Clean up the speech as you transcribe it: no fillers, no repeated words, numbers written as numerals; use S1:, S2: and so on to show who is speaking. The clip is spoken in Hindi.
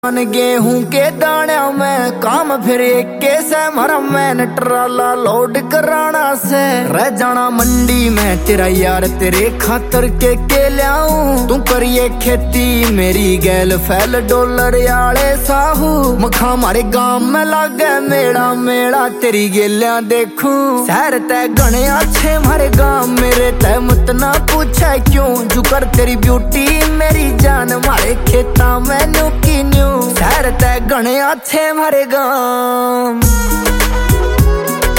S1: गेहूं के दाने में काम फिर एक से मरा मैंने ट्राला लोड कराना से रह जाना मंडी में तेरा यार तेरे खातर के लियाऊं तू करिए खेती मेरी गैल फैल डॉलर याले साहू मखा हमारे गांव में लागे मेड़ा मेड़ा तेरी गेलिया देखूं शहर तय गणे अच्छे हमारे गांव मेरे तय मत ना पूछे क्यों जुकर तेरी ब्यूटी मेरी जान मारे खेता में न्यू की न्यू शहर तय गणे अच्छे हमारे गांव।